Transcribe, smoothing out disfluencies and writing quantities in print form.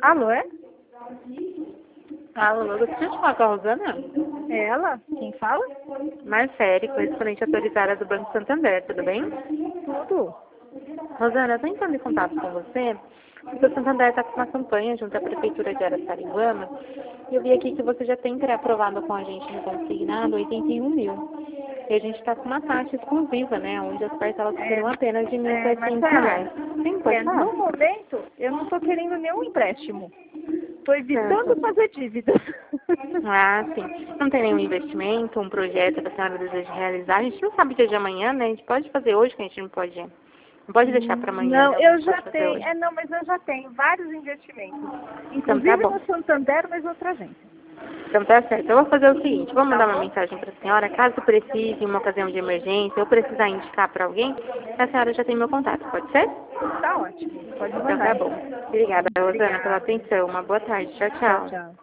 Alô, é? Alô, deixa eu te falar com a Rosana. É ela? Quem fala? Marcele, correspondente autorizada do Banco Santander, tudo bem? Tudo. Rosana, eu estou entrando em contato com você, porque o Santander está com uma campanha junto à Prefeitura de Araçariguama, e eu vi aqui que você já tem pré-aprovado com a gente no consignado 81 mil. E a gente está com uma taxa exclusiva, né, onde as parcelas seriam apenas de R$ 1.700. Sim, pode falar. No momento, eu não estou querendo nenhum empréstimo. Estou evitando Certo. fazer dívidas. Ah, sim. Não tem nenhum investimento, um projeto que a senhora deseja realizar? A gente não sabe dia de amanhã, né? A gente pode fazer hoje, que a gente não pode deixar para amanhã, Não, né? A eu gente já pode fazer tenho. hoje. Não, mas eu já tenho vários investimentos. Então tá Inclusive bom. no Santander, mas outra agência. Então tá certo. Eu vou fazer o seguinte, vou Tá mandar uma bom? mensagem para a senhora, caso precise, em uma ocasião de emergência, eu precisar indicar para alguém, a senhora já tem meu contato, pode ser? Tá ótimo. Pode Então tá mandar. bom. Obrigada, Rosana, pela Obrigada. atenção. Uma boa tarde. Tchau, Tchau, tchau. tchau.